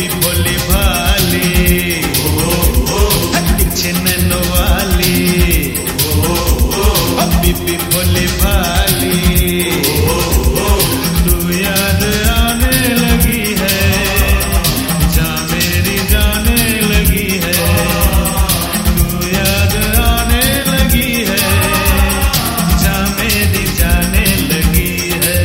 बीबी भोली भाली, पीछे नैनो वाली, बीबी भोली भाली, तू याद आने लगी है, जा मेरी जाने लगी है, तू याद आने लगी है, जा मेरी जाने लगी है।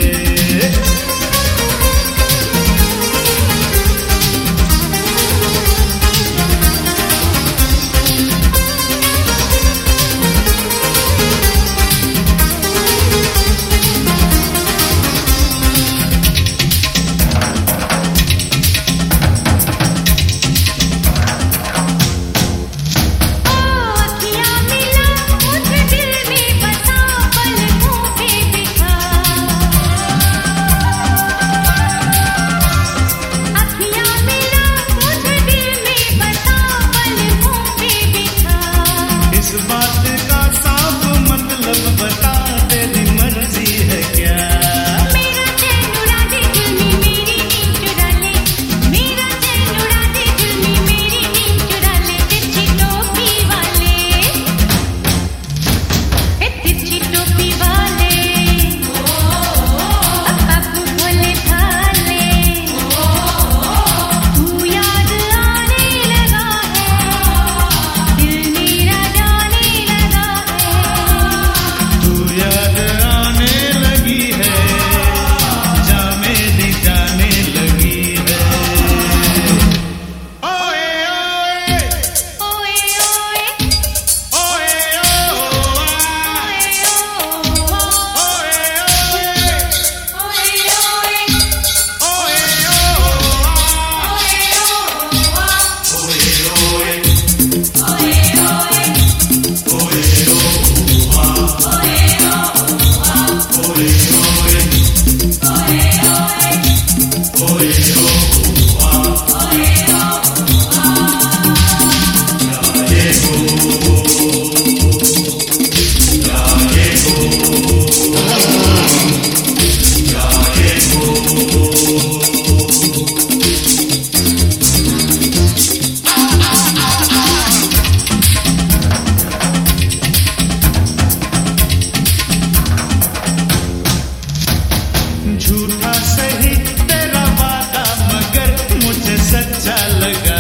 झूठा सही तेरा वादा मगर मुझे सच्चा लगा,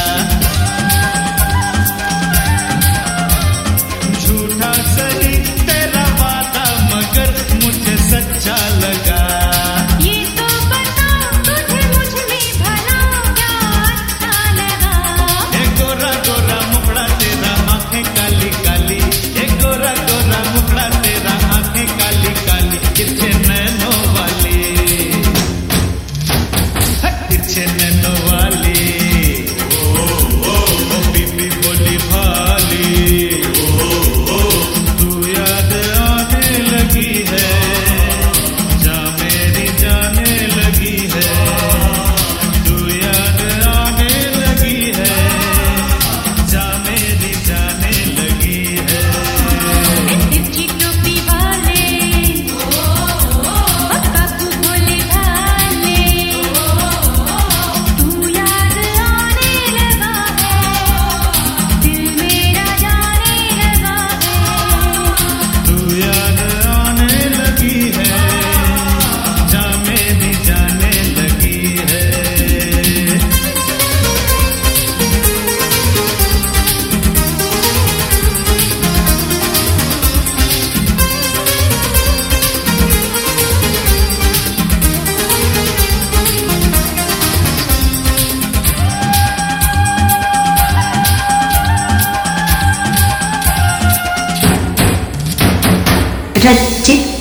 झूठा सही तेरा वादा मगर मुझे सच्चा लगा। ये तो बता तुझे मुझ में भला क्या अच्छा लगा। एक गोरा गोरा मुखड़ा तेरा आंखें काली काली, एक गोरा गोरा मुखड़ा तेरा आंखें काली काली, कितने नैनों वाली, कितने नैनों वाली, बीबी भोली भाली, तू याद आने लगी है, जा मेरी जाने लगी है, तू याद आने लगी है, जा मेरी जाने लगी है। तिरछी टोपी वाले, काकू भोले भाले, तू याद आने लगा है, दिल मेरा जाने लगा है। तू याद आने लगी है, जा मेरी जाने लगी है। रचित